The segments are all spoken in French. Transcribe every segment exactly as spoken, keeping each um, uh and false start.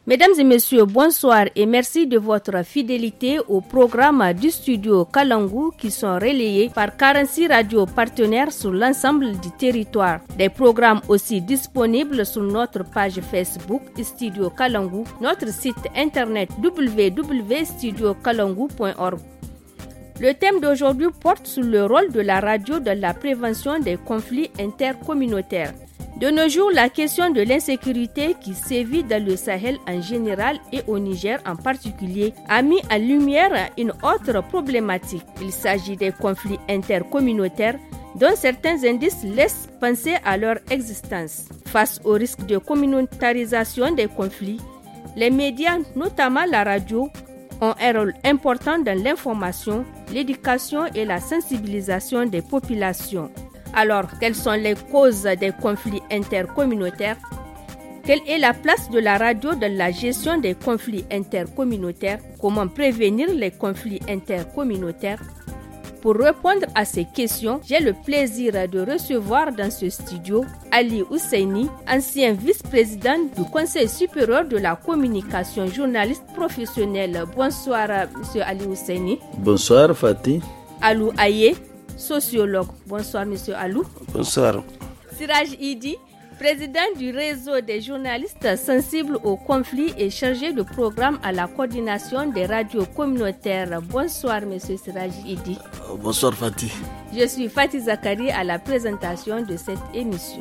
Mesdames et messieurs, bonsoir et merci de votre fidélité au programme du studio Kalangu qui sont relayés par quarante-six radios partenaires sur l'ensemble du territoire. Des programmes aussi disponibles sur notre page Facebook Studio Kalangu, notre site internet w w w point studio kalangu point org. Le thème d'aujourd'hui porte sur le rôle de la radio dans la prévention des conflits intercommunautaires. De nos jours, la question de l'insécurité qui sévit dans le Sahel en général et au Niger en particulier a mis en lumière une autre problématique. Il s'agit des conflits intercommunautaires dont certains indices laissent penser à leur existence. Face au risque de communautarisation des conflits, les médias, notamment la radio, ont un rôle important dans l'information, l'éducation et la sensibilisation des populations. Alors, quelles sont les causes des conflits intercommunautaires? Quelle est la place de la radio dans la gestion des conflits intercommunautaires? Comment prévenir les conflits intercommunautaires? Pour répondre à ces questions, j'ai le plaisir de recevoir dans ce studio Ali Ousseini, ancien vice-président du Conseil supérieur de la communication, journaliste professionnel. Bonsoir, monsieur Ali Ousseini. Bonsoir, Fatih. Alou Aye, sociologue. Bonsoir, monsieur Alou. Bonsoir. Siraj Idi, président du réseau des journalistes sensibles aux conflits et chargé de programme à la coordination des radios communautaires. Bonsoir, monsieur Siraj Idi. Bonsoir, Fatih. Je suis Fatih Zakari à la présentation de cette émission.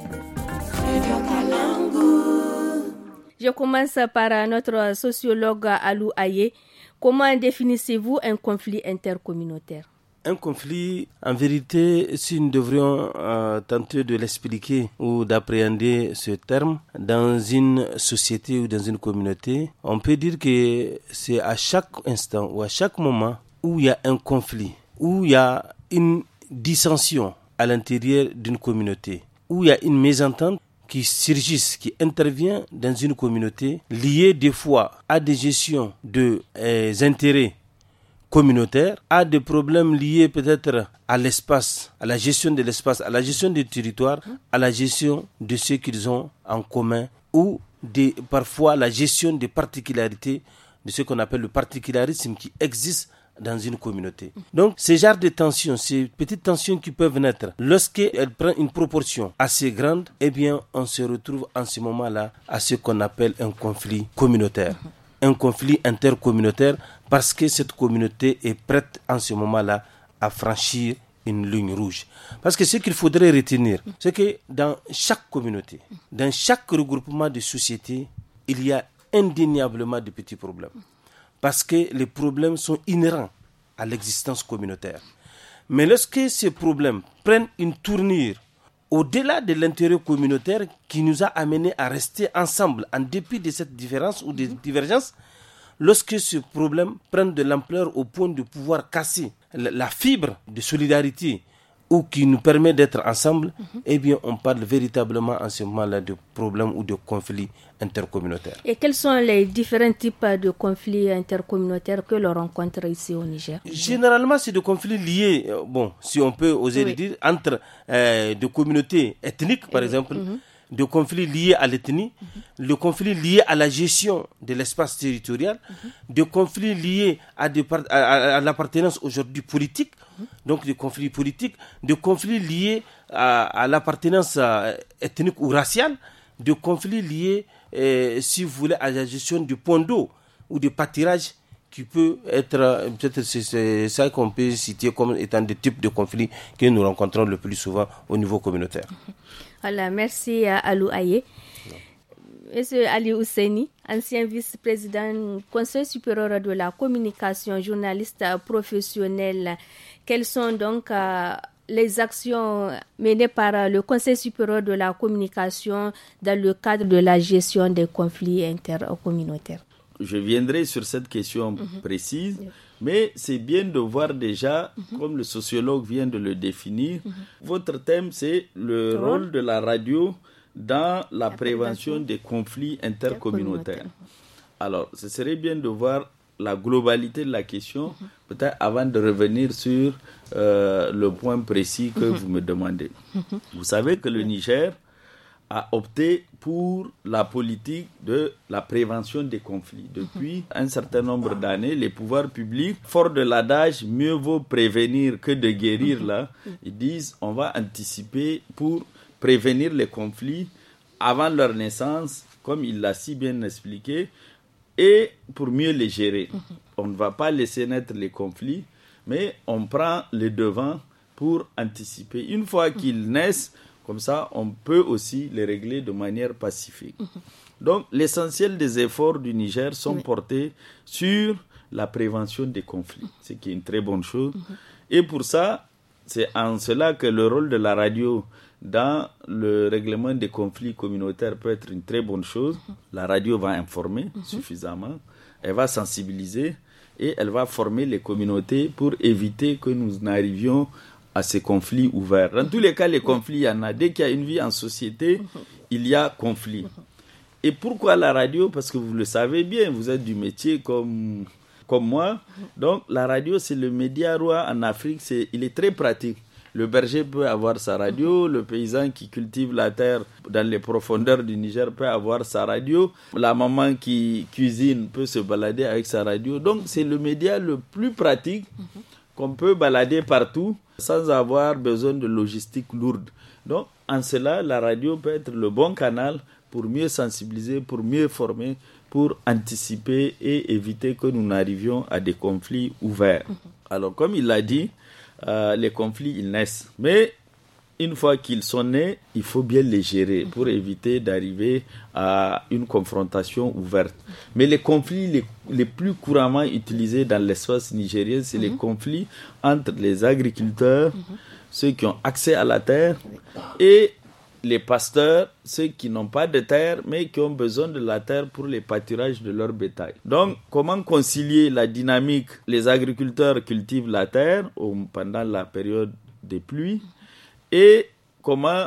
Je commence par notre sociologue Alou Aye. Comment définissez-vous un conflit intercommunautaire? Un conflit, en vérité, si nous devrions euh, tenter de l'expliquer ou d'appréhender ce terme dans une société ou dans une communauté, on peut dire que c'est à chaque instant ou à chaque moment où il y a un conflit, où il y a une dissension à l'intérieur d'une communauté, où il y a une mésentente qui surgissent, qui intervient dans une communauté, liée des fois à des gestions de euh, intérêts communautaires, à des problèmes liés peut-être à l'espace, à la gestion de l'espace, à la gestion du territoire, à la gestion de ce qu'ils ont en commun, ou des, parfois la gestion des particularités de ce qu'on appelle le particularisme qui existe dans une communauté. Donc, ces genres de tensions, ces petites tensions qui peuvent naître, lorsqu'elles prennent une proportion assez grande, eh bien, on se retrouve en ce moment-là à ce qu'on appelle un conflit communautaire. Un conflit intercommunautaire parce que cette communauté est prête en ce moment-là à franchir une ligne rouge. Parce que ce qu'il faudrait retenir, c'est que dans chaque communauté, dans chaque regroupement de sociétés, il y a indéniablement de petits problèmes. Parce que les problèmes sont inhérents à l'existence communautaire. Mais lorsque ces problèmes prennent une tournure au-delà de l'intérêt communautaire qui nous a amenés à rester ensemble en dépit de cette différence ou de divergence, lorsque ce problème prend de l'ampleur au point de pouvoir casser la fibre de solidarité ou qui nous permet d'être ensemble, mm-hmm. eh bien on parle véritablement en ce moment-là de problèmes ou de conflits intercommunautaires. Et quels sont les différents types de conflits intercommunautaires que l'on rencontre ici au Niger? Généralement, c'est des conflits liés, bon, si on peut oser oui. le dire, entre euh, des communautés ethniques, par Et exemple, mm-hmm. de conflits liés à l'ethnie, mm-hmm. de conflits liés à la gestion de l'espace territorial, mm-hmm. de conflits liés à, des par- à, à, à l'appartenance aujourd'hui politique, mm-hmm. donc des conflits politiques, de conflits liés à, à l'appartenance euh, ethnique ou raciale, de conflits liés, euh, si vous voulez, à la gestion du point d'eau ou du pâturage qui peut être, euh, peut-être c'est, c'est ça qu'on peut citer comme étant des types de conflits que nous rencontrons le plus souvent au niveau communautaire. Mm-hmm. Voilà, merci à Alou Aye. Monsieur Ali Ousseini, ancien vice-président du Conseil supérieur de la communication, journaliste professionnel, quelles sont donc euh, les actions menées par le Conseil supérieur de la communication dans le cadre de la gestion des conflits intercommunautaires? Je viendrai sur cette question mm-hmm. précise, oui. mais c'est bien de voir déjà, mm-hmm. comme le sociologue vient de le définir, mm-hmm. votre thème c'est le rôle, rôle de la radio dans la, la prévention des conflits intercommunautaires. Alors, ce serait bien de voir la globalité de la question, mm-hmm. peut-être avant de revenir sur euh, le point précis que mm-hmm. vous me demandez. Mm-hmm. Vous savez que le Niger a opté pour la politique de la prévention des conflits. Depuis un certain nombre d'années, les pouvoirs publics, forts de l'adage « mieux vaut prévenir que de guérir », là, ils disent on va anticiper pour prévenir les conflits avant leur naissance, comme il l'a si bien expliqué, et pour mieux les gérer. On ne va pas laisser naître les conflits, mais on prend les devants pour anticiper. Une fois qu'ils naissent, comme ça, on peut aussi les régler de manière pacifique. Mmh. Donc, l'essentiel des efforts du Niger sont oui. portés sur la prévention des conflits, ce qui est une très bonne chose. Mmh. Et pour ça, c'est en cela que le rôle de la radio dans le règlement des conflits communautaires peut être une très bonne chose. Mmh. La radio va informer mmh. suffisamment, elle va sensibiliser et elle va former les communautés pour éviter que nous n'arrivions à ces conflits ouverts. Dans tous les cas, les conflits, il y en a. Dès qu'il y a une vie en société, il y a conflit. Et pourquoi la radio? Parce que vous le savez bien, vous êtes du métier comme, comme moi. Donc, la radio, c'est le média roi en Afrique. C'est, il est très pratique. Le berger peut avoir sa radio, le paysan qui cultive la terre dans les profondeurs du Niger peut avoir sa radio, la maman qui cuisine peut se balader avec sa radio. Donc, c'est le média le plus pratique qu'on peut balader partout sans avoir besoin de logistique lourde. Donc, en cela, la radio peut être le bon canal pour mieux sensibiliser, pour mieux former, pour anticiper et éviter que nous n'arrivions à des conflits ouverts. Alors, comme il l'a dit, euh, les conflits, ils naissent. Mais une fois qu'ils sont nés, il faut bien les gérer pour éviter d'arriver à une confrontation ouverte. Mais les conflits les, les plus couramment utilisés dans l'espace nigérien, c'est mm-hmm. les conflits entre les agriculteurs, mm-hmm. ceux qui ont accès à la terre, et les pasteurs, ceux qui n'ont pas de terre, mais qui ont besoin de la terre pour les pâturages de leur bétail. Donc, comment concilier la dynamique? Les agriculteurs cultivent la terre pendant la période des pluies, et comment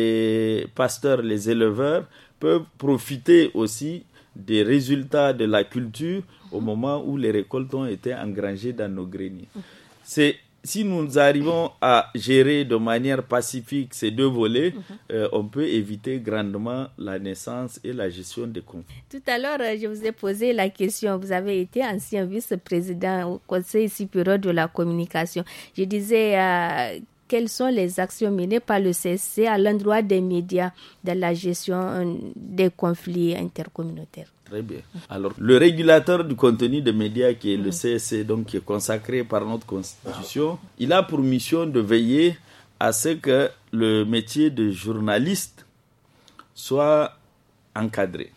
les pasteurs, les éleveurs peuvent profiter aussi des résultats de la culture au moment où les récoltes ont été engrangées dans nos greniers. C'est, si nous arrivons à gérer de manière pacifique ces deux volets, euh, on peut éviter grandement la naissance et la gestion des conflits. Tout à l'heure, je vous ai posé la question. Vous avez été ancien vice-président au Conseil supérieur de la communication. Je disais... Euh, Quelles sont les actions menées par le C S C à l'endroit des médias dans la gestion des conflits intercommunautaires? Très bien. Alors, le régulateur du contenu des médias, qui est le C S C, donc qui est consacré par notre Constitution, il a pour mission de veiller à ce que le métier de journaliste soit encadré.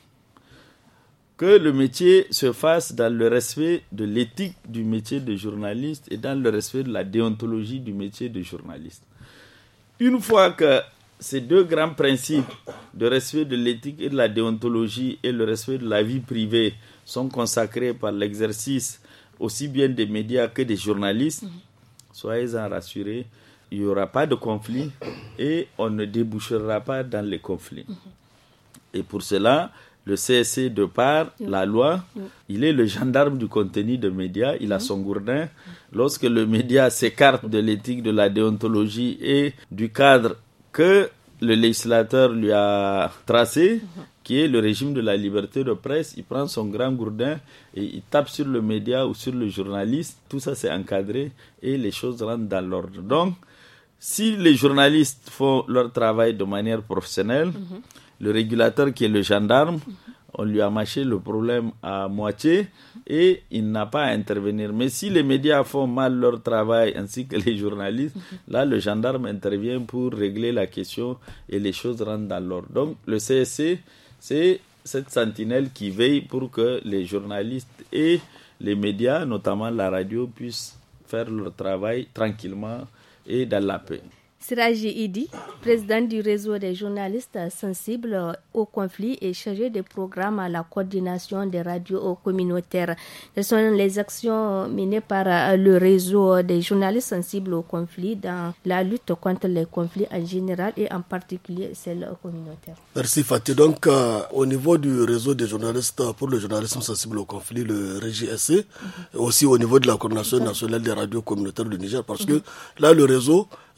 Que le métier se fasse dans le respect de l'éthique du métier de journaliste et dans le respect de la déontologie du métier de journaliste. Une fois que ces deux grands principes de respect de l'éthique et de la déontologie et le respect de la vie privée sont consacrés par l'exercice aussi bien des médias que des journalistes, soyez-en rassurés, il n'y aura pas de conflit et on ne débouchera pas dans les conflits. Et pour cela, le C S C, de par la loi, il est le gendarme du contenu de médias, il a son gourdin. Lorsque le média s'écarte de l'éthique, de la déontologie et du cadre que le législateur lui a tracé, qui est le régime de la liberté de presse, il prend son grand gourdin et il tape sur le média ou sur le journaliste. Tout ça, c'est encadré et les choses rentrent dans l'ordre. Donc, si les journalistes font leur travail de manière professionnelle, mm-hmm. le régulateur qui est le gendarme, on lui a mâché le problème à moitié et il n'a pas à intervenir. Mais si les médias font mal leur travail ainsi que les journalistes, là le gendarme intervient pour régler la question et les choses rentrent dans l'ordre. Donc le C S C, c'est cette sentinelle qui veille pour que les journalistes et les médias, notamment la radio, puissent faire leur travail tranquillement et dans la paix. Siraji Idi, président du réseau des journalistes sensibles au conflit et chargé des programmes à la coordination des radios communautaires. Quelles sont les actions menées par le réseau des journalistes sensibles au conflit dans la lutte contre les conflits en général et en particulier celles communautaires? Merci Fatih. Donc, euh, au niveau du réseau des journalistes pour le journalisme sensible au conflit, le R J S C, mm-hmm. aussi au niveau de la coordination nationale des radios communautaires du Niger, parce mm-hmm. que là, le réseau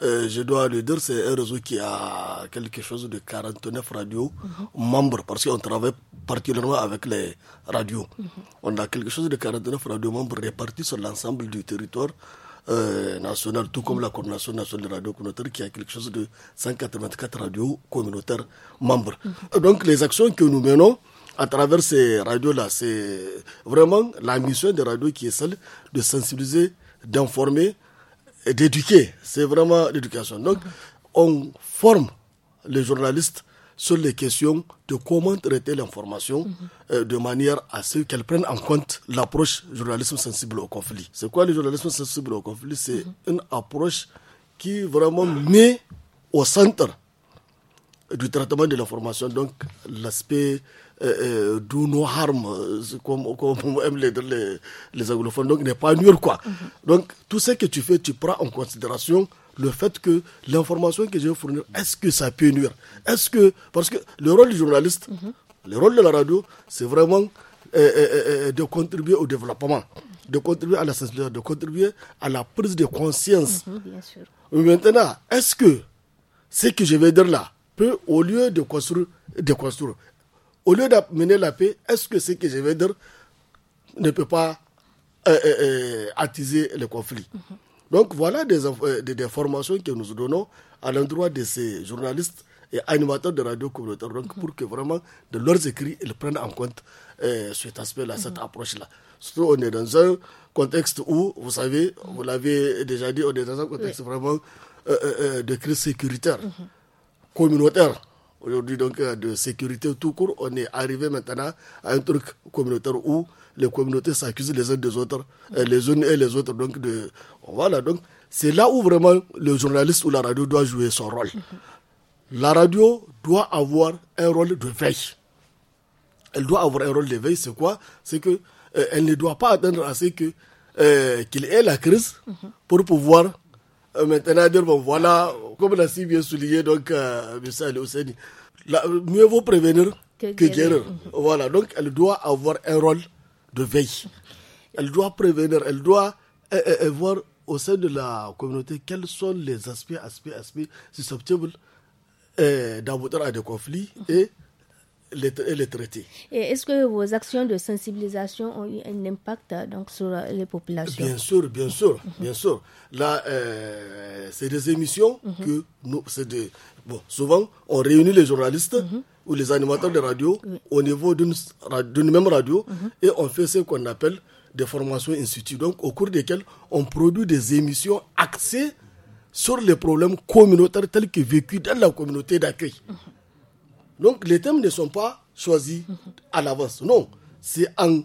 euh, je dois le dire, c'est un réseau qui a quelque chose de quarante-neuf radios mm-hmm. membres, parce qu'on travaille particulièrement avec les radios. Mm-hmm. On a quelque chose de quarante-neuf radios membres répartis sur l'ensemble du territoire euh, national, tout comme mm-hmm. la Coordination nationale des radios communautaires qui a quelque chose de cent quatre-vingt-quatre radios communautaires membres. Mm-hmm. Donc les actions que nous menons à travers ces radios-là, c'est vraiment la mission des radios qui est celle de sensibiliser, d'informer et d'éduquer. C'est vraiment l'éducation. Donc, on forme les journalistes sur les questions de comment traiter l'information mm-hmm. euh, de manière à ce qu'elles prennent en compte l'approche journalisme sensible au conflit. C'est quoi le journalisme sensible au conflit? C'est mm-hmm. une approche qui vraiment met au centre du traitement de l'information, donc l'aspect euh, euh, do no harm, comme, comme aiment les, les, les anglophones, donc n'est pas nuire quoi. Mm-hmm. Donc tout ce que tu fais, tu prends en considération le fait que l'information que je vais fournir, est-ce que ça peut nuire? Est-ce que, parce que le rôle du journaliste, mm-hmm. le rôle de la radio, c'est vraiment euh, euh, euh, de contribuer au développement, de contribuer à la sensibilisation, de contribuer à la prise de conscience. Mm-hmm, bien sûr. Maintenant, est-ce que ce que je vais dire là peut, au lieu de construire, de construire, au lieu d'amener la paix, est-ce que ce que je vais dire ne peut pas euh, euh, attiser le conflit? Mm-hmm. Donc voilà des, euh, des, des formations que nous donnons à l'endroit de ces journalistes et animateurs de radio communautaire, donc mm-hmm. pour que vraiment de leurs écrits, ils prennent en compte euh, cet aspect-là, mm-hmm. cette approche-là. Surtout on est dans un contexte où, vous savez, mm-hmm. vous l'avez déjà dit, on est dans un contexte oui. vraiment euh, euh, de crise sécuritaire. Mm-hmm. communautaire. Aujourd'hui, donc, de sécurité tout court, on est arrivé maintenant à un truc communautaire où les communautés s'accusent les uns des autres, mm-hmm. les unes et les autres. Donc, de, voilà, donc, c'est là où vraiment le journaliste ou la radio doit jouer son rôle. Mm-hmm. La radio doit avoir un rôle de veille. Elle doit avoir un rôle de veille, c'est quoi? C'est que euh, elle ne doit pas attendre à ce que, euh, qu'il ait la crise mm-hmm. pour pouvoir Euh, maintenant dire bon voilà, comme l'a si bien souligné donc euh, M. Ali Ousseini, mieux vaut prévenir que, que guérir. Mm-hmm. Voilà, donc elle doit avoir un rôle de veille. Elle doit prévenir, elle doit euh, euh, voir au sein de la communauté quels sont les aspects, aspects, aspects susceptibles euh, d'aboutir à des conflits mm-hmm. et Les, et les traiter. Et est-ce que vos actions de sensibilisation ont eu un impact donc, sur les populations? Bien sûr, bien sûr, mm-hmm. bien sûr. Là, euh, c'est des émissions mm-hmm. que nous, c'est des, bon, souvent, on réunit les journalistes mm-hmm. ou les animateurs de radio oui. au niveau d'une, d'une même radio mm-hmm. et on fait ce qu'on appelle des formations instituts. Donc, au cours desquelles on produit des émissions axées sur les problèmes communautaires tels que vécus dans la communauté d'accueil. Mm-hmm. Donc, les thèmes ne sont pas choisis à l'avance. Non, c'est en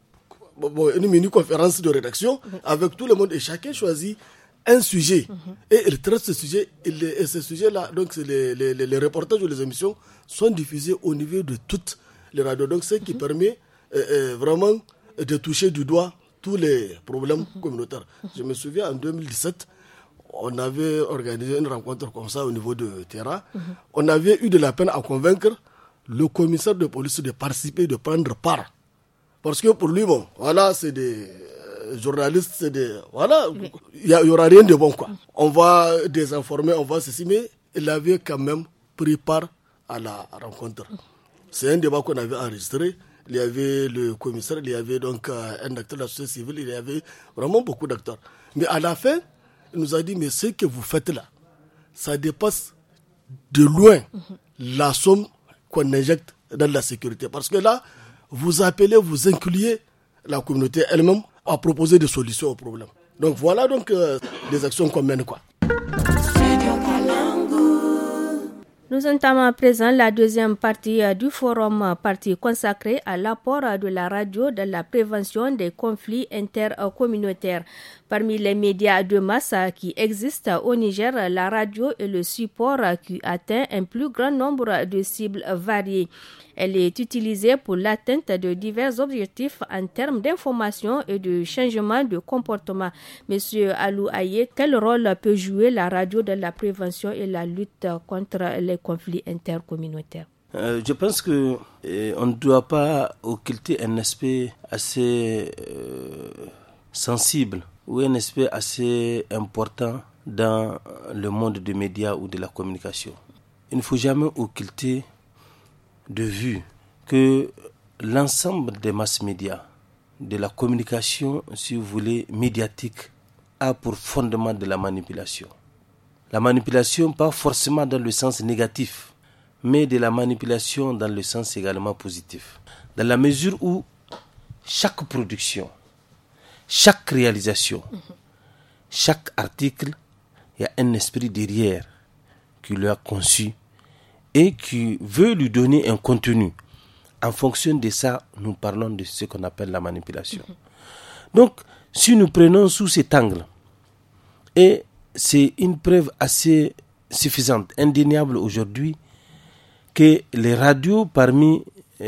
bon, une mini-conférence de rédaction avec tout le monde et chacun choisit un sujet. Et il traite ce sujet. Et, les, et ce sujet-là, donc les, les, les, les reportages ou les émissions sont diffusés au niveau de toutes les radios. Donc, ce qui permet euh, euh, vraiment de toucher du doigt tous les problèmes communautaires. Je me souviens, en deux mille dix-sept, on avait organisé une rencontre comme ça au niveau de Terra. Mm-hmm. On avait eu de la peine à convaincre le commissaire de police de participer, de prendre part. Parce que pour lui, bon, voilà, c'est des euh, journalistes, c'est des... Voilà, il oui. n'y aura rien de bon, quoi. Mm-hmm. On va désinformer, on va ceci, mais il avait quand même pris part à la rencontre. Mm-hmm. C'est un débat qu'on avait enregistré. Il y avait le commissaire, il y avait donc euh, un acteur de la société civile, il y avait vraiment beaucoup d'acteurs. Mais à la fin, il nous a dit, mais ce que vous faites là, ça dépasse de loin mm-hmm. la somme qu'on injecte dans la sécurité. Parce que là, vous appelez, vous incluez la communauté elle-même à proposer des solutions aux problèmes. Donc voilà donc euh, des actions qu'on mène, quoi. Nous entamons à présent la deuxième partie du forum, partie consacrée à l'apport de la radio dans la prévention des conflits intercommunautaires. Parmi les médias de masse qui existent au Niger, la radio est le support qui atteint un plus grand nombre de cibles variées. Elle est utilisée pour l'atteinte de divers objectifs en termes d'information et de changement de comportement. Monsieur Alou Aye, quel rôle peut jouer la radio dans la prévention et la lutte contre les conflits intercommunautaires? Euh, je pense que euh, on ne doit pas occulter un aspect assez euh, sensible ou un aspect assez important dans le monde des médias ou de la communication. Il ne faut jamais occulter de vue que l'ensemble des masses médias, de la communication, si vous voulez, médiatique, a pour fondement de la manipulation. La manipulation, pas forcément dans le sens négatif, mais de la manipulation dans le sens également positif. Dans la mesure où chaque production, chaque réalisation, chaque article, il y a un esprit derrière qui l'a conçu et qui veut lui donner un contenu. En fonction de ça, nous parlons de ce qu'on appelle la manipulation. Donc, si nous prenons sous cet angle, et c'est une preuve assez suffisante, indéniable aujourd'hui, que les radios, parmi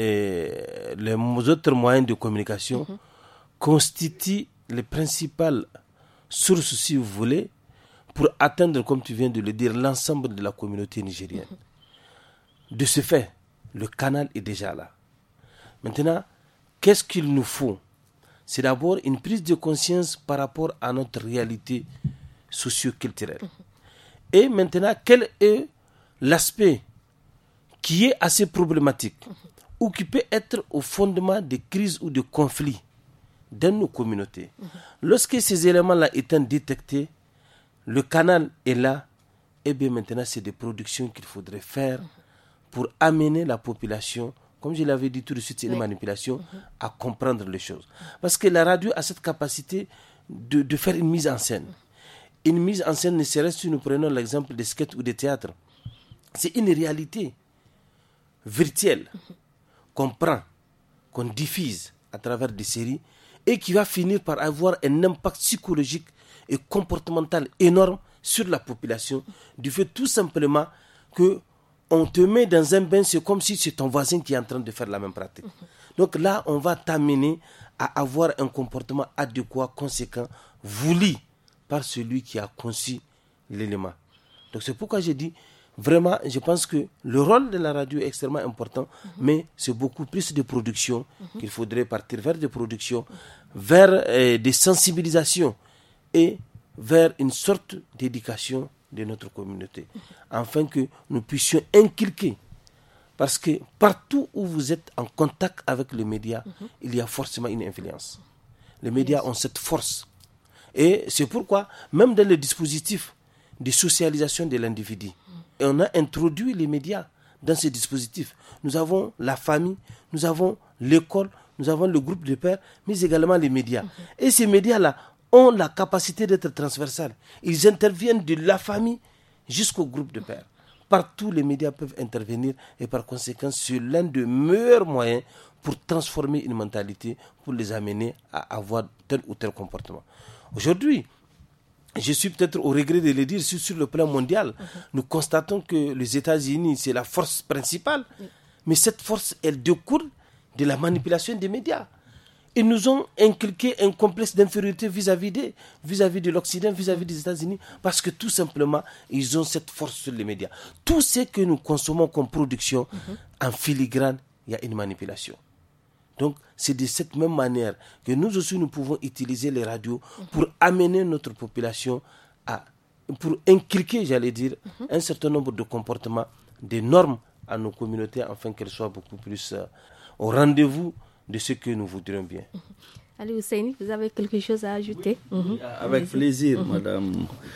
euh, les autres moyens de communication, mm-hmm. constituent les principales sources, si vous voulez, pour atteindre, comme tu viens de le dire, l'ensemble de la communauté nigérienne. Mm-hmm. De ce fait, le canal est déjà là. Maintenant, qu'est-ce qu'il nous faut? C'est d'abord une prise de conscience par rapport à notre réalité socio-culturelle. Mm-hmm. Et maintenant, quel est l'aspect qui est assez problématique mm-hmm. ou qui peut être au fondement des crises ou de conflits dans nos communautés? Mm-hmm. Lorsque ces éléments-là étant détectés, le canal est là, et bien maintenant, c'est des productions qu'il faudrait faire mm-hmm. pour amener la population, comme je l'avais dit tout de suite, c'est une oui. manipulation, mm-hmm. à comprendre les choses. Parce que la radio a cette capacité de, de faire une mise en scène. Mm-hmm. Une mise en scène, ne serait-ce si nous prenons l'exemple des sketchs ou des théâtres, c'est une réalité virtuelle mm-hmm. qu'on prend, qu'on diffuse à travers des séries et qui va finir par avoir un impact psychologique et comportemental énorme sur la population, du fait tout simplement que on te met dans un bain, c'est comme si c'est ton voisin qui est en train de faire la même pratique. Donc là, on va t'amener à avoir un comportement adéquat, conséquent, voulu par celui qui a conçu l'élément. Donc c'est pourquoi j'ai dit, vraiment, je pense que le rôle de la radio est extrêmement important, mm-hmm. mais c'est beaucoup plus de production mm-hmm. qu'il faudrait partir vers des productions, vers euh, des sensibilisations et vers une sorte d'éducation de notre communauté, mm-hmm. afin que nous puissions inculquer. Parce que partout où vous êtes en contact avec les médias, mm-hmm. il y a forcément une influence. Les médias yes. ont cette force. Et c'est pourquoi, même dans le dispositif de socialisation de l'individu, et on a introduit les médias dans ce dispositif. Nous avons la famille, nous avons l'école, nous avons le groupe de pairs, mais également les médias. Mm-hmm. Et ces médias-là ont la capacité d'être transversales. Ils interviennent de la famille jusqu'au groupe de pairs. Partout, les médias peuvent intervenir et par conséquent, c'est l'un des meilleurs moyens pour transformer une mentalité, pour les amener à avoir tel ou tel comportement. Aujourd'hui, je suis peut-être au regret de le dire, sur, sur le plan mondial, mm-hmm. nous constatons que les États-Unis, c'est la force principale, mm. mais cette force, elle découle de la manipulation des médias. Ils nous ont inculqué un complexe d'infériorité vis-à-vis, des, vis-à-vis de l'Occident, vis-à-vis des États-Unis, parce que tout simplement, ils ont cette force sur les médias. Tout ce que nous consommons comme production, mm-hmm. en filigrane, il y a une manipulation. Donc, c'est de cette même manière que nous aussi, nous pouvons utiliser les radios pour amener notre population à, pour inculquer, j'allais dire, mm-hmm. un certain nombre de comportements, des normes à nos communautés, afin qu'elles soient beaucoup plus euh, au rendez-vous de ce que nous voudrions bien. Mm-hmm. Ali Husseini, vous avez quelque chose à ajouter? Oui, mm-hmm. Avec plaisir, mm-hmm. madame.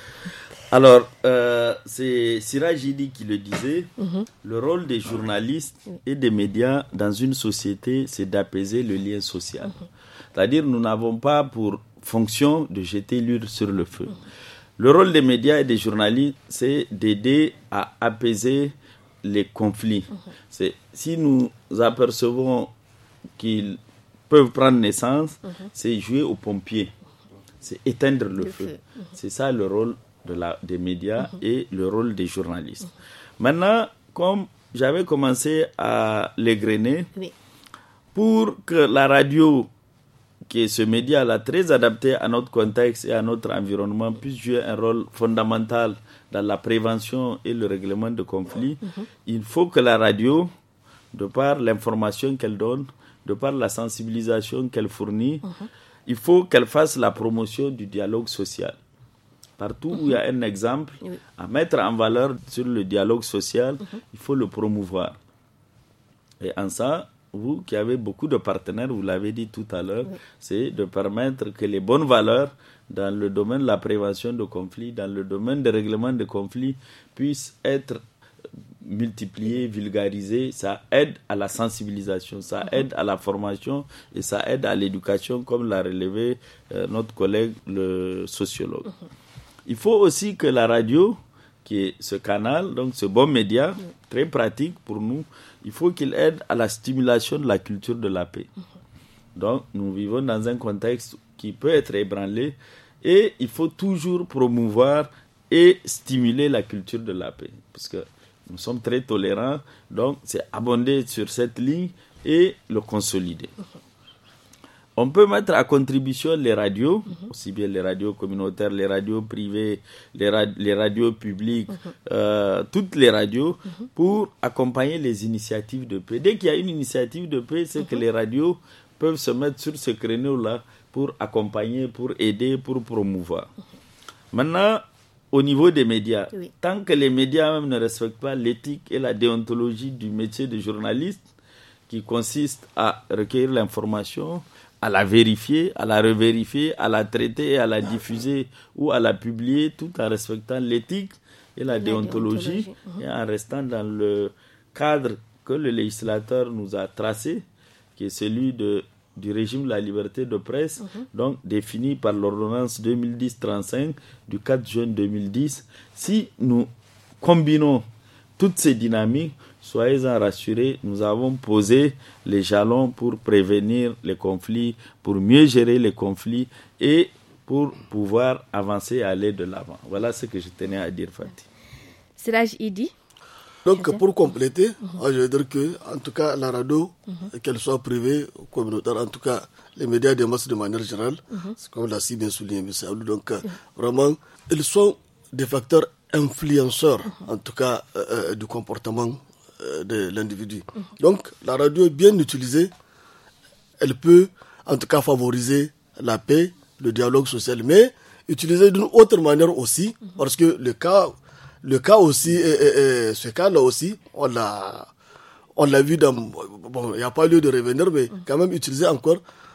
Alors, euh, c'est Siraj Idi qui le disait, mm-hmm. le rôle des journalistes et des médias dans une société, c'est d'apaiser le lien social. Mm-hmm. C'est-à-dire, nous n'avons pas pour fonction de jeter l'huile sur le feu. Mm-hmm. Le rôle des médias et des journalistes, c'est d'aider à apaiser les conflits. Mm-hmm. C'est, si nous apercevons qu'ils peuvent prendre naissance, mm-hmm. c'est jouer aux pompiers, c'est éteindre le, le feu. feu. Mm-hmm. C'est ça le rôle de la, des médias mm-hmm. et le rôle des journalistes. Mm-hmm. Maintenant, comme j'avais commencé à l'égrener, oui. pour que la radio, qui est ce média-là très adapté à notre contexte et à notre environnement, puisse jouer un rôle fondamental dans la prévention et le règlement de conflits, mm-hmm. il faut que la radio, de par l'information qu'elle donne, de par la sensibilisation qu'elle fournit, mm-hmm. il faut qu'elle fasse la promotion du dialogue social. Partout où il y a un exemple oui. à mettre en valeur sur le dialogue social, mm-hmm. il faut le promouvoir. Et en ça, vous qui avez beaucoup de partenaires, vous l'avez dit tout à l'heure, oui. c'est de permettre que les bonnes valeurs dans le domaine de la prévention de conflits, dans le domaine des règlements de conflits, puissent être multipliées, vulgarisées. Ça aide à la sensibilisation, ça aide à la formation et ça aide à l'éducation, comme l'a relevé euh, notre collègue, le sociologue. Il faut aussi que la radio, qui est ce canal, donc ce bon média, très pratique pour nous, il faut qu'il aide à la stimulation de la culture de la paix. Donc, nous vivons dans un contexte qui peut être ébranlé et il faut toujours promouvoir et stimuler la culture de la paix. Parce que nous sommes très tolérants, donc c'est abonder sur cette ligne et le consolider. On peut mettre à contribution les radios, mm-hmm. aussi bien les radios communautaires, les radios privées, les, ra- les radios publiques, mm-hmm. euh, toutes les radios, mm-hmm. pour accompagner les initiatives de paix. Dès qu'il y a une initiative de paix, c'est mm-hmm. que les radios peuvent se mettre sur ce créneau-là pour accompagner, pour aider, pour promouvoir. Mm-hmm. Maintenant, au niveau des médias, oui. tant que les médias même ne respectent pas l'éthique et la déontologie du métier de journaliste, qui consiste à recueillir l'information, à la vérifier, à la revérifier, à la traiter et à la diffuser ou à la publier, tout en respectant l'éthique et la, la déontologie, déontologie. Uh-huh. et en restant dans le cadre que le législateur nous a tracé, qui est celui de, du régime de la liberté de presse, uh-huh. donc défini par l'ordonnance deux mille dix trente-cinq du quatre juin deux mille dix. Si nous combinons toutes ces dynamiques, soyez-en rassurés, nous avons posé les jalons pour prévenir les conflits, pour mieux gérer les conflits et pour pouvoir avancer et aller de l'avant. Voilà ce que je tenais à dire, Fatih. Siraj Idi. Donc, pour compléter, mm-hmm. je veux dire que, en tout cas, la radio, mm-hmm. qu'elle soit privée ou communautaire, en tout cas, les médias de masse de manière générale, mm-hmm. c'est comme l'a si bien souligné M. Abdou. Donc, mm-hmm. vraiment, ils sont des facteurs influenceurs, mm-hmm. en tout cas, euh, du comportement de l'individu. Mm-hmm. Donc, la radio bien utilisée, elle peut en tout cas favoriser la paix, le dialogue social, mais utilisée d'une autre manière aussi, mm-hmm. parce que le cas, le cas aussi, et, et, et, ce cas-là aussi, on l'a, on l'a vu dans, bon, il n'y a pas lieu de revenir, mais mm-hmm. quand même utilisée encore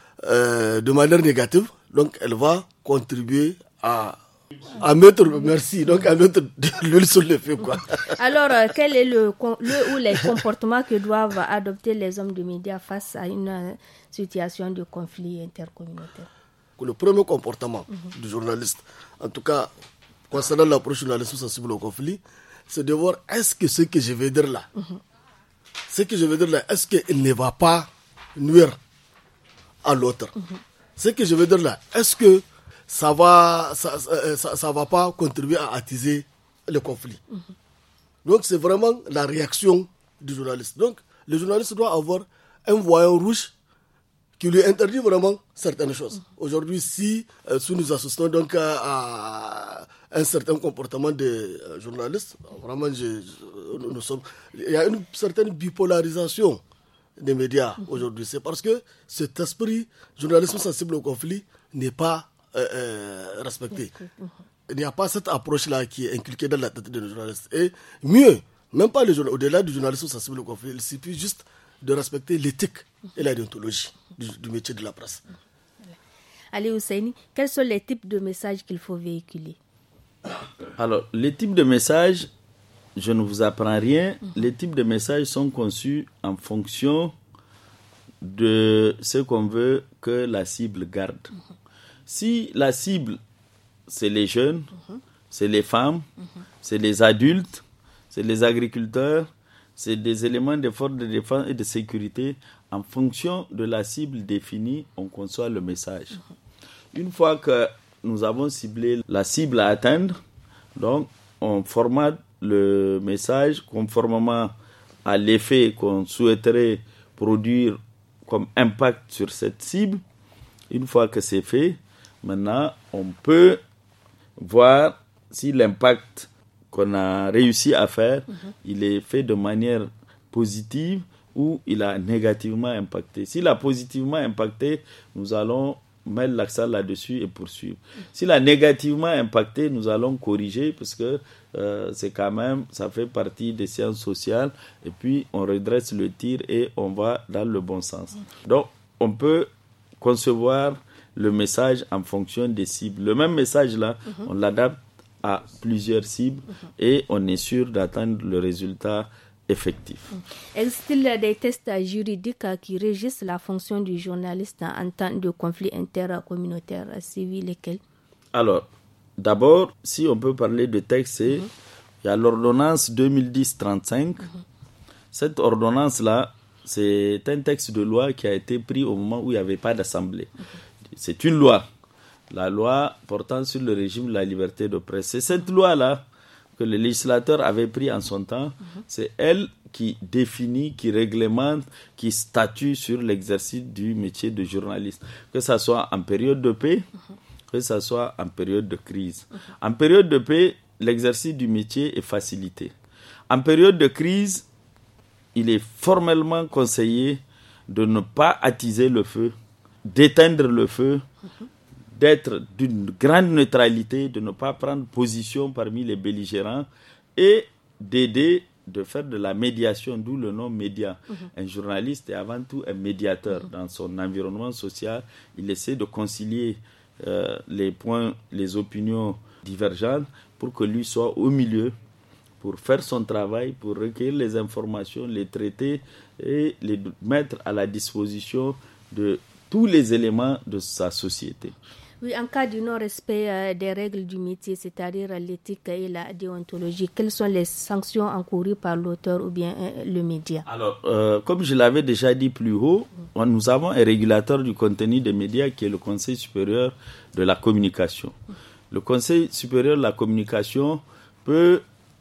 euh, de manière négative, donc elle va contribuer à À mettre, merci, donc à mettre de l'huile sur le feu, quoi. Alors, euh, quel est le, le ou les comportements que doivent adopter les hommes de médias face à une euh, situation de conflit intercommunautaire? Le premier comportement mm-hmm. du journaliste, en tout cas, concernant l'approche journalistique sensible au conflit, c'est de voir est-ce que ce que je vais dire là, mm-hmm. ce que je vais dire là, est-ce qu'il ne va pas nuire à l'autre? Mm-hmm. Ce que je vais dire là, est-ce que ça va, ça, ça, ça va pas contribuer à attiser le conflit. Mm-hmm. Donc, c'est vraiment la réaction du journaliste. Donc, le journaliste doit avoir un voyant rouge qui lui interdit vraiment certaines choses. Mm-hmm. Aujourd'hui, si, euh, si nous assistons donc à, à un certain comportement des euh, journalistes, vraiment, je, je, nous sommes, il y a une certaine bipolarisation des médias mm-hmm. aujourd'hui. C'est parce que cet esprit journalisme sensible au conflit n'est pas Euh, euh, respecté. Il n'y a pas cette approche-là qui est inculquée dans la tête des journalistes. Et mieux, même pas les journalistes, au-delà du journalisme sensible au conflit, il suffit juste de respecter l'éthique et la déontologie du, du métier de la presse. Ali Husseini, quels sont les types de messages qu'il faut véhiculer? Alors, les types de messages, je ne vous apprends rien. Mm-hmm. Les types de messages sont conçus en fonction de ce qu'on veut que la cible garde. Mm-hmm. Si la cible, c'est les jeunes, uh-huh. c'est les femmes, uh-huh. c'est les adultes, c'est les agriculteurs, c'est des éléments de forces de défense et de sécurité, en fonction de la cible définie, on conçoit le message. Uh-huh. Une fois que nous avons ciblé la cible à atteindre, donc on formate le message conformément à l'effet qu'on souhaiterait produire comme impact sur cette cible. Une fois que c'est fait, maintenant, on peut voir si l'impact qu'on a réussi à faire, mm-hmm. il est fait de manière positive ou il a négativement impacté. S'il a positivement impacté, nous allons mettre l'accent là-dessus et poursuivre. S'il a négativement impacté, nous allons corriger parce que euh, c'est quand même, ça fait partie des sciences sociales et puis on redresse le tir et on va dans le bon sens. Donc, on peut concevoir le message en fonction des cibles. Le même message là, mm-hmm. on l'adapte à plusieurs cibles mm-hmm. et on est sûr d'atteindre le résultat effectif. Existe-t-il des tests juridiques qui régissent la fonction du journaliste en temps de conflit intercommunautaire, civil lesquels? Alors, d'abord, si on peut parler de texte, c'est, mm-hmm. il y a l'ordonnance deux mille dix trente-cinq. Mm-hmm. Cette ordonnance-là, c'est un texte de loi qui a été pris au moment où il n'y avait pas d'assemblée. Mm-hmm. C'est une loi, la loi portant sur le régime de la liberté de presse. C'est cette loi-là que le législateur avait pris en son temps, mm-hmm. c'est elle qui définit, qui réglemente, qui statue sur l'exercice du métier de journaliste, que ce soit en période de paix, mm-hmm. que ce soit en période de crise. Mm-hmm. En période de paix, l'exercice du métier est facilité. En période de crise, il est formellement conseillé de ne pas attiser le feu, d'éteindre le feu, mm-hmm. d'être d'une grande neutralité, de ne pas prendre position parmi les belligérants et d'aider, de faire de la médiation, d'où le nom média. Mmh. Un journaliste est avant tout un médiateur mmh. dans son environnement social. Il essaie de concilier euh, les points, les opinions divergentes pour que lui soit au milieu, pour faire son travail, pour recueillir les informations, les traiter et les mettre à la disposition de tous les éléments de sa société. Oui, en cas de non-respect euh, des règles du métier, c'est-à-dire l'éthique et la déontologie, quelles sont les sanctions encourues par l'auteur ou bien euh, le média? Alors, euh, comme je l'avais déjà dit plus haut, mm. nous avons un régulateur du contenu des médias qui est le Conseil supérieur de la communication. Mm. Le Conseil supérieur de la communication peut,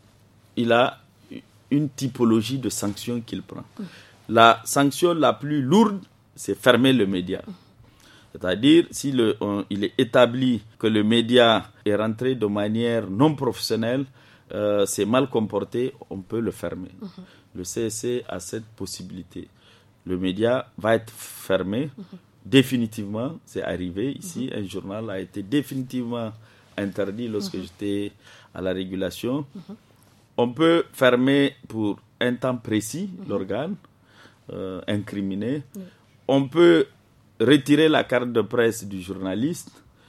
il a une typologie de sanctions qu'il prend. Mm. La sanction la plus lourde, c'est fermer le média. Mm. C'est-à-dire, si le, on, il est établi que le média est rentré de manière non professionnelle, euh, c'est mal comporté, on peut le fermer. Uh-huh. Le C S C a cette possibilité. Le média va être fermé uh-huh. définitivement. C'est arrivé ici, uh-huh. un journal a été définitivement interdit lorsque uh-huh. j'étais à la régulation. Uh-huh. On peut fermer pour un temps précis uh-huh. l'organe euh, incriminé. Uh-huh. On peut retirer la carte de presse du journaliste.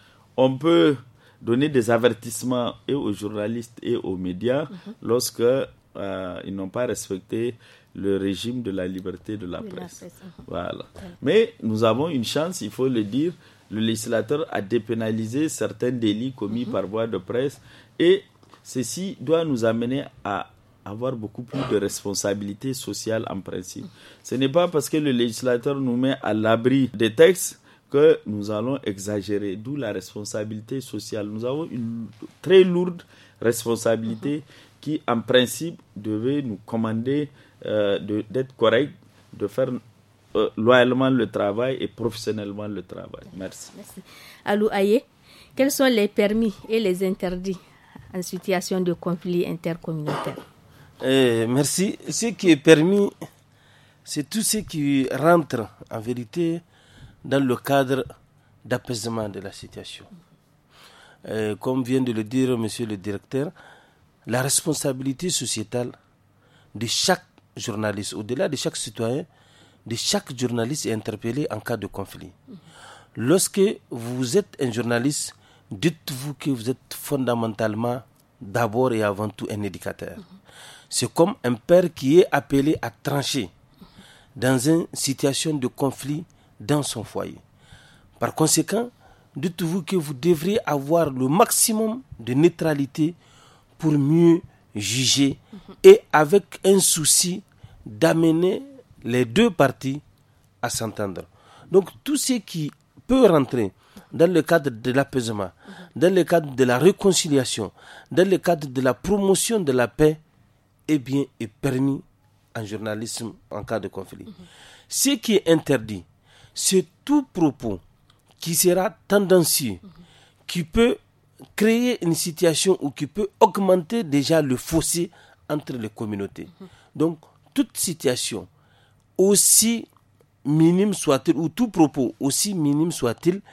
On peut donner des avertissements et aux journalistes et aux médias mm-hmm. lorsque euh, ils n'ont pas respecté le régime de la liberté de la oui, presse. La presse uh-huh. Voilà. Ouais. Mais nous avons une chance, il faut le dire, le législateur a dépénalisé certains délits commis mm-hmm. par voie de presse et ceci doit nous amener à avoir beaucoup plus de responsabilités sociales en principe. Ce n'est pas parce que le législateur nous met à l'abri des textes que nous allons exagérer, d'où la responsabilité sociale. Nous avons une très lourde responsabilité mm-hmm. qui, en principe, devait nous commander euh, de, d'être correct, de faire euh, loyalement le travail et professionnellement le travail. Merci. Merci. Alou Aye, quels sont les permis et les interdits en situation de conflit intercommunautaire? Eh, merci. Ce qui est permis, c'est tout ce qui rentre en vérité dans le cadre d'apaisement de la situation. Eh, comme vient de le dire monsieur le directeur, la responsabilité sociétale de chaque journaliste, au-delà de chaque citoyen, de chaque journaliste est interpellé en cas de conflit. Lorsque vous êtes un journaliste, dites-vous que vous êtes fondamentalement, d'abord et avant tout, un éducateur. C'est comme un père qui est appelé à trancher dans une situation de conflit dans son foyer. Par conséquent, dites-vous que vous devriez avoir le maximum de neutralité pour mieux juger et avec un souci d'amener les deux parties à s'entendre. Donc tout ce qui peut rentrer dans le cadre de l'apaisement, dans le cadre de la réconciliation, dans le cadre de la promotion de la paix, eh bien, est permis en journalisme en cas de conflit. Mm-hmm. Ce qui est interdit, c'est tout propos qui sera tendancieux, mm-hmm. qui peut créer une situation ou qui peut augmenter déjà le fossé entre les communautés. Mm-hmm. Donc, toute situation, aussi minime soit-il, ou tout propos, aussi minime soit-il,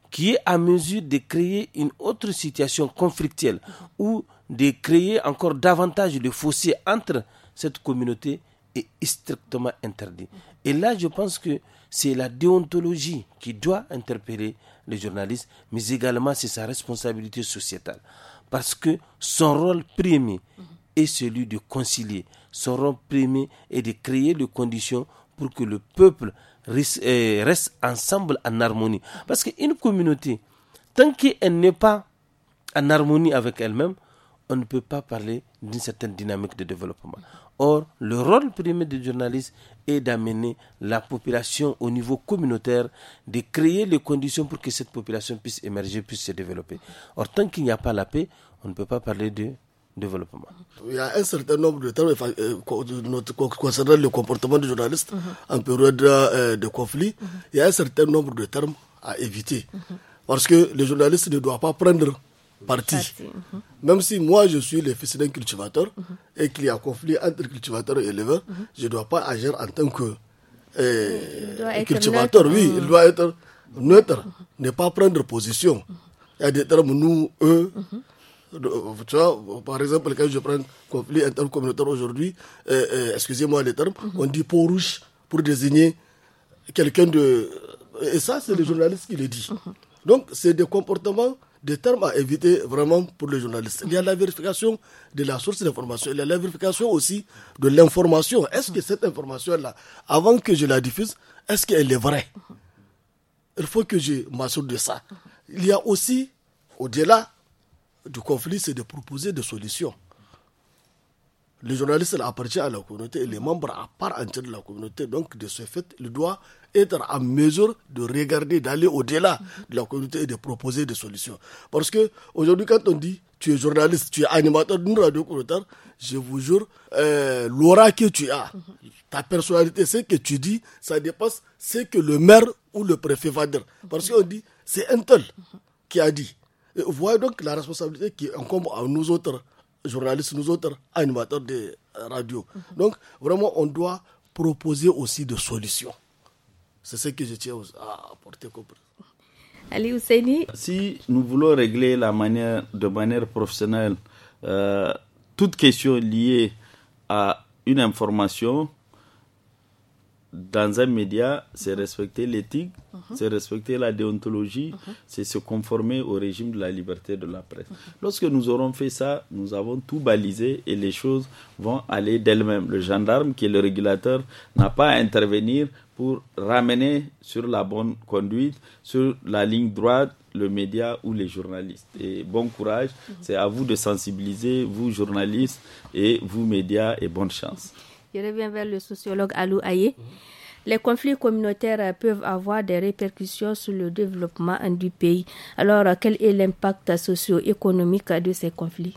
qui est à mesure de créer une autre situation conflictuelle ou de créer encore davantage de fossés entre cette communauté est strictement interdit. Et là, je pense que c'est la déontologie qui doit interpeller les journalistes, mais également c'est sa responsabilité sociétale. Parce que son rôle premier est celui de concilier. Son rôle premier est de créer les conditions pour que le peuple reste ensemble en harmonie. Parce qu'une communauté, tant qu'elle n'est pas en harmonie avec elle-même, on ne peut pas parler d'une certaine dynamique de développement. Or, le rôle premier des journalistes est d'amener la population au niveau communautaire, de créer les conditions pour que cette population puisse émerger, puisse se développer. Or, tant qu'il n'y a pas la paix, on ne peut pas parler de développement. Il y a un certain nombre de termes concernant le comportement des journalistes mm-hmm. en période euh, de conflit. Mm-hmm. Il y a un certain nombre de termes à éviter. Mm-hmm. Parce que les journalistes ne doivent pas prendre parti. Mm-hmm. Même si moi je suis le fils d'un cultivateur mm-hmm. et qu'il y a conflit entre cultivateurs et éleveurs, mm-hmm. je ne dois pas agir en tant que euh, cultivateur. Oui, mm-hmm. il doit être neutre, mm-hmm. ne pas prendre position. Mm-hmm. Il y a des termes nous, eux. Mm-hmm. Tu vois, par exemple, quand je prends conflit intercommunautaire aujourd'hui, euh, euh, excusez-moi les termes, mm-hmm. on dit peau rouge pour désigner quelqu'un de... Et ça, c'est mm-hmm. les journalistes qui le disent. Mm-hmm. Donc, c'est des comportements, des termes à éviter vraiment pour les journalistes. Il y a la vérification de la source d'information, il y a la vérification aussi de l'information. Est-ce que cette information-là, avant que je la diffuse, est-ce qu'elle est vraie? Il faut que je m'assure de ça. Il y a aussi, au-delà du conflit, c'est de proposer des solutions. Le journaliste appartient à la communauté et les membres à part entière de la communauté. Donc, de ce fait, il doit être en mesure de regarder, d'aller au-delà de la communauté et de proposer des solutions. Parce que aujourd'hui, quand on dit tu es journaliste, tu es animateur d'une radio communautaire, je vous jure, euh, l'aura que tu as, ta personnalité, ce que tu dis, ça dépasse ce que le maire ou le préfet va dire. Parce qu'on dit, c'est un tel qui a dit. Et vous voyez donc la responsabilité qui incombe à nous autres journalistes, nous autres animateurs de radio. Mm-hmm. Donc, vraiment, on doit proposer aussi des solutions. C'est ce que je tiens à apporter comme Ali Ousseini. Si nous voulons régler la manière, de manière professionnelle euh, toute question liée à une information, dans un média, c'est respecter l'éthique, uh-huh. c'est respecter la déontologie, uh-huh. c'est se conformer au régime de la liberté de la presse. Uh-huh. Lorsque nous aurons fait ça, nous avons tout balisé et les choses vont aller d'elles-mêmes. Le gendarme, qui est le régulateur, n'a pas à intervenir pour ramener sur la bonne conduite, sur la ligne droite, le média ou les journalistes. Et bon courage, uh-huh. c'est à vous de sensibiliser, vous journalistes et vous médias, et bonne chance. Je reviens vers le sociologue Alou Aye. Les conflits communautaires peuvent avoir des répercussions sur le développement du pays. Alors, quel est l'impact socio-économique de ces conflits?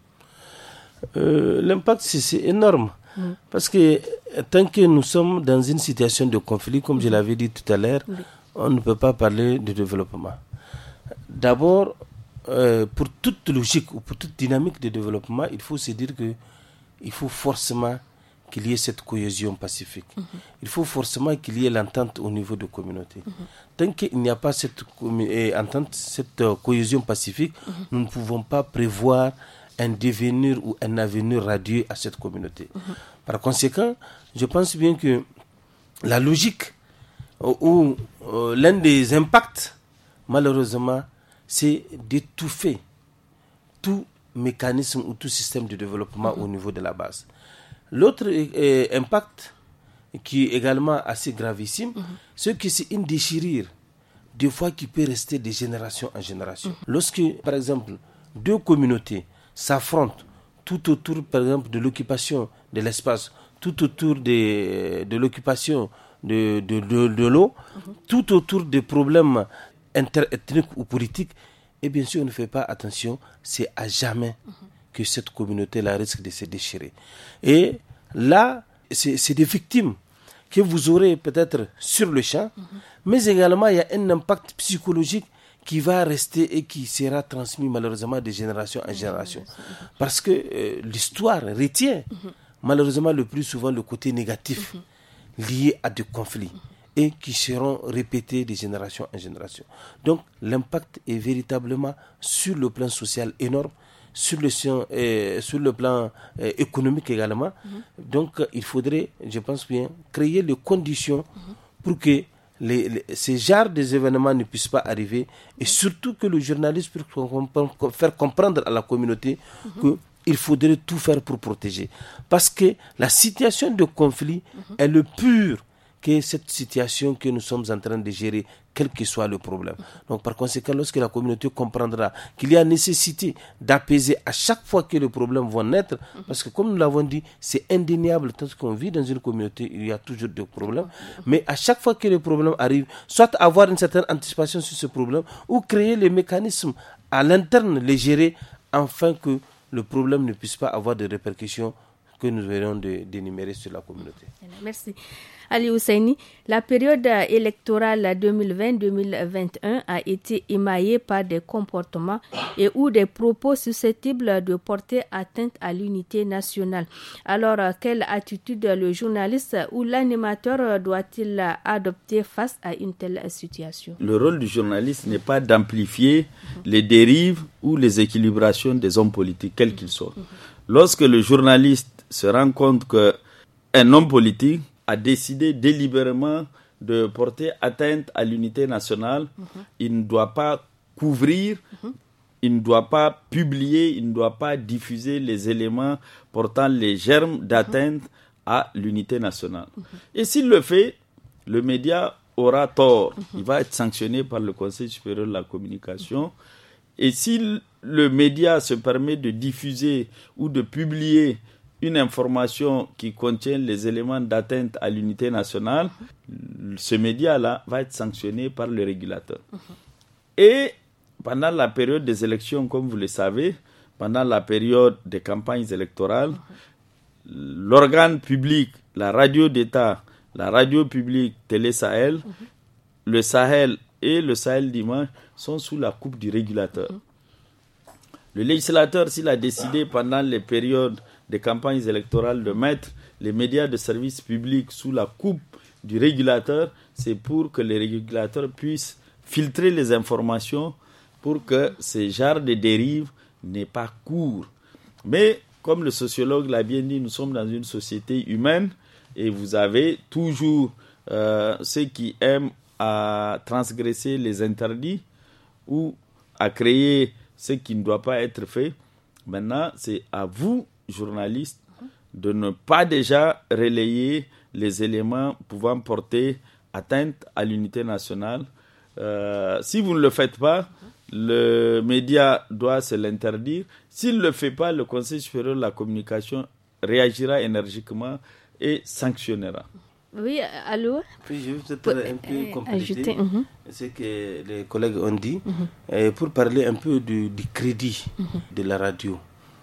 euh, L'impact, c'est, c'est énorme. Mm. Parce que tant que nous sommes dans une situation de conflit, comme mm. je l'avais dit tout à l'heure, mm. on ne peut pas parler de développement. D'abord, euh, pour toute logique ou pour toute dynamique de développement, il faut se dire qu'il faut forcément qu'il y ait cette cohésion pacifique. Mm-hmm. Il faut forcément qu'il y ait l'entente au niveau de la communauté. Mm-hmm. Tant qu'il n'y a pas cette entente, cette euh, cohésion pacifique, mm-hmm. nous ne pouvons pas prévoir un devenir ou un avenir radieux à cette communauté. Mm-hmm. Par conséquent, je pense bien que la logique euh, ou euh, l'un des impacts, malheureusement, c'est d'étouffer tout mécanisme ou tout système de développement mm-hmm. au niveau de la base. L'autre euh, impact qui est également assez gravissime, mm-hmm. c'est que c'est une déchirure, des fois qui peut rester de génération en génération. Mm-hmm. Lorsque, par exemple, deux communautés s'affrontent tout autour, par exemple, de l'occupation de l'espace, tout autour de, de l'occupation de, de, de, de l'eau, mm-hmm. tout autour des problèmes interethniques ou politiques, et bien sûr, on ne fait pas attention, c'est à jamais mm-hmm. que cette communauté-là risque de se déchirer. Et là, c'est, c'est des victimes que vous aurez peut-être sur le champ, mm-hmm. mais également il y a un impact psychologique qui va rester et qui sera transmis malheureusement de génération en génération. Mm-hmm. Parce que euh, l'histoire retient mm-hmm. malheureusement le plus souvent le côté négatif mm-hmm. lié à des conflits. Mm-hmm. et qui seront répétés de génération en génération. Donc l'impact est véritablement sur le plan social énorme, sur le, euh, sur le plan euh, économique également. Mm-hmm. Donc il faudrait, je pense bien, créer les conditions mm-hmm. pour que les, les, ces genres d'événements ne puissent pas arriver et surtout que le journaliste puisse comp- faire comprendre à la communauté mm-hmm. que il faudrait tout faire pour protéger. Parce que la situation de conflit mm-hmm. est le pur que cette situation que nous sommes en train de gérer, quel que soit le problème. Donc par conséquent, lorsque la communauté comprendra qu'il y a nécessité d'apaiser à chaque fois que les problèmes vont naître, parce que comme nous l'avons dit, c'est indéniable, tant qu'on vit dans une communauté, il y a toujours des problèmes, mais à chaque fois que les problèmes arrivent, soit avoir une certaine anticipation sur ce problème, ou créer les mécanismes à l'interne, les gérer, afin que le problème ne puisse pas avoir de répercussions que nous verrons d'énumérer sur la communauté. Merci. Ali Husseini, la période électorale deux mille vingt deux mille vingt et un a été émaillée par des comportements et ou des propos susceptibles de porter atteinte à l'unité nationale. Alors, quelle attitude le journaliste ou l'animateur doit-il adopter face à une telle situation? Le rôle du journaliste n'est pas d'amplifier mm-hmm. les dérives ou les équilibrations des hommes politiques, quels qu'ils soient. Mm-hmm. Lorsque le journaliste se rend compte qu'un homme politique a décidé délibérément de porter atteinte à l'unité nationale, mm-hmm. il ne doit pas couvrir, mm-hmm. il ne doit pas publier, il ne doit pas diffuser les éléments portant les germes d'atteinte mm-hmm. à l'unité nationale. Mm-hmm. Et s'il le fait, le média aura tort. Mm-hmm. Il va être sanctionné par le Conseil supérieur de la communication. Mm-hmm. Et si le média se permet de diffuser ou de publier une information qui contient les éléments d'atteinte à l'unité nationale, uh-huh. ce média-là va être sanctionné par le régulateur. Uh-huh. Et pendant la période des élections, comme vous le savez, pendant la période des campagnes électorales, uh-huh. l'organe public, la radio d'État, la radio publique Télé Sahel, uh-huh. le Sahel et le Sahel Dimanche sont sous la coupe du régulateur. Uh-huh. Le législateur, s'il a décidé pendant les périodes des campagnes électorales de mettre les médias de service public sous la coupe du régulateur, c'est pour que les régulateurs puissent filtrer les informations pour que ces genres de dérives n'aient pas cours. Mais, comme le sociologue l'a bien dit, nous sommes dans une société humaine et vous avez toujours euh, ceux qui aiment à transgresser les interdits ou à créer ce qui ne doit pas être fait. Maintenant, c'est à vous, journalistes, de ne pas déjà relayer les éléments pouvant porter atteinte à l'unité nationale. Euh, si vous ne le faites pas, le média doit se l'interdire. S'il ne le fait pas, le Conseil supérieur de la communication réagira énergiquement et sanctionnera. Oui, allô? Puis je vais peut-être un peu compléter uh-huh. ce que les collègues ont dit uh-huh. et pour parler un peu du, du crédit uh-huh. de la radio.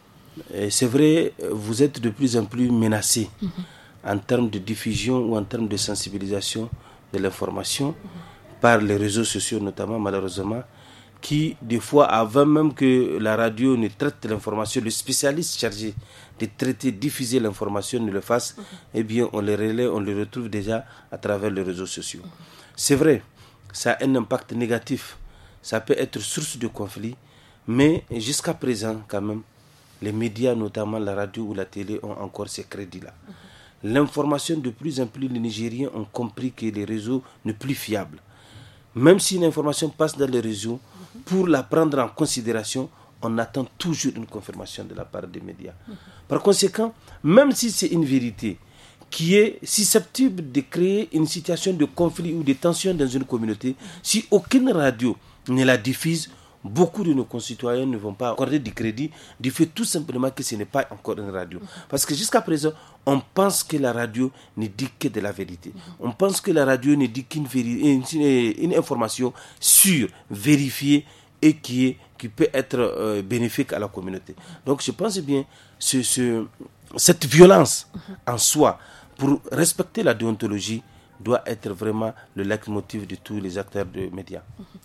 Et c'est vrai, vous êtes de plus en plus menacés uh-huh. en termes de diffusion ou en termes de sensibilisation de l'information uh-huh. par les réseaux sociaux notamment, malheureusement, qui des fois, avant même que la radio ne traite l'information, le spécialiste chargé de traiter, diffuser l'information ne le fasse, uh-huh. eh bien on les relaie, on les retrouve déjà à travers les réseaux sociaux. Uh-huh. C'est vrai, ça a un impact négatif, ça peut être source de conflit, mais jusqu'à présent quand même, les médias, notamment la radio ou la télé, ont encore ces crédits-là. Uh-huh. L'information, de plus en plus, les Nigériens ont compris que les réseaux ne sont plus fiables. Même si une information passe dans les réseaux, uh-huh. pour la prendre en considération, on attend toujours une confirmation de la part des médias. Uh-huh. Par conséquent, même si c'est une vérité qui est susceptible de créer une situation de conflit ou de tension dans une communauté, uh-huh. si aucune radio ne la diffuse, beaucoup de nos concitoyens ne vont pas accorder du crédit du fait tout simplement que ce n'est pas encore une radio. Parce que jusqu'à présent, on pense que la radio ne dit que de la vérité. On pense que la radio ne dit qu'une véri- une, une information sûre, vérifiée et qui, est, qui peut être euh, bénéfique à la communauté. Donc je pense bien ce, ce, cette violence en soi, pour respecter la déontologie, doit être vraiment le leitmotiv de tous les acteurs de médias.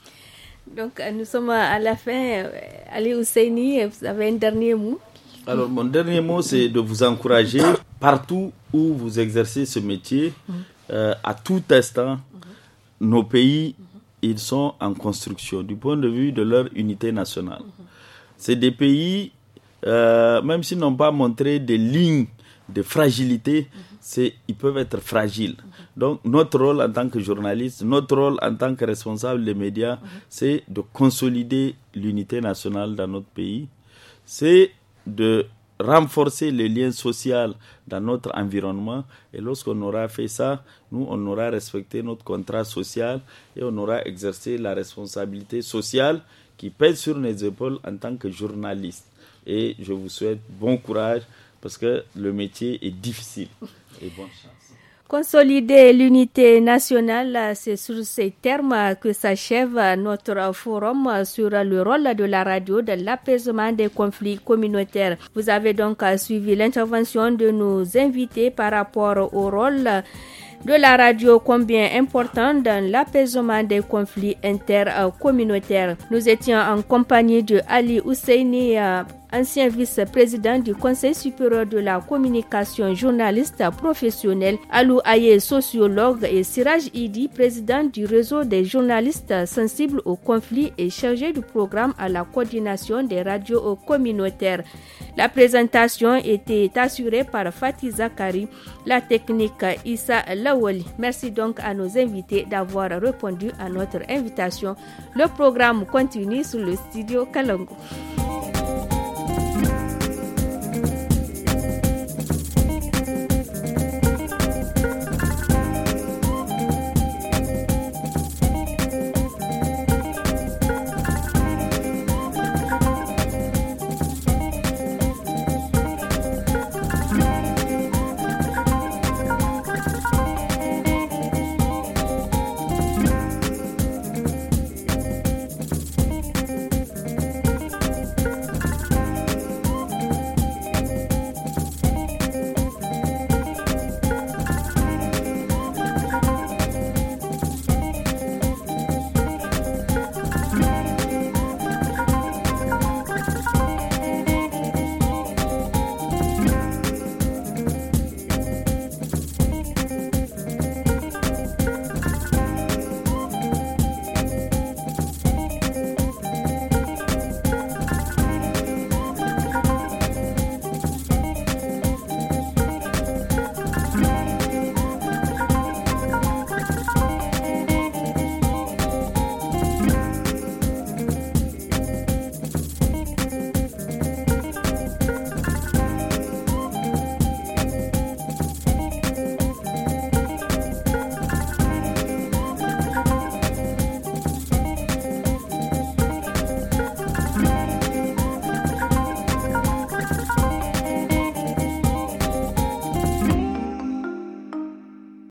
Donc, nous sommes à la fin. Ali Husseini, vous avez un dernier mot? Alors, mon dernier mot, c'est de vous encourager partout où vous exercez ce métier. Mmh. euh, à tout instant, mm-hmm. nos pays, mm-hmm. ils sont en construction du point de vue de leur unité nationale. Mm-hmm. C'est des pays, euh, même s'ils n'ont pas montré des lignes de fragilité, mm-hmm. c'est, ils peuvent être fragiles. Mm-hmm. Donc, notre rôle en tant que journaliste, notre rôle en tant que responsable des médias, mm-hmm. c'est de consolider l'unité nationale dans notre pays. C'est de renforcer les liens sociaux dans notre environnement. Et lorsqu'on aura fait ça, nous, on aura respecté notre contrat social et on aura exercé la responsabilité sociale qui pèse sur nos épaules en tant que journaliste. Et je vous souhaite bon courage parce que le métier est difficile. Et bonne chance. Consolider l'unité nationale, c'est sur ces termes que s'achève notre forum sur le rôle de la radio dans l'apaisement des conflits communautaires. Vous avez donc suivi l'intervention de nos invités par rapport au rôle de la radio combien important dans l'apaisement des conflits intercommunautaires. Nous étions en compagnie de Ali Ousseini, ancien vice-président du Conseil supérieur de la communication, journaliste professionnel, Alou Aye, sociologue, et Siraj Idi, président du réseau des journalistes sensibles aux conflits et chargé du programme à la coordination des radios communautaires. La présentation était assurée par Fatih Zakari, la technique Issa Lawali. Merci donc à nos invités d'avoir répondu à notre invitation. Le programme continue sur le studio Kalangu.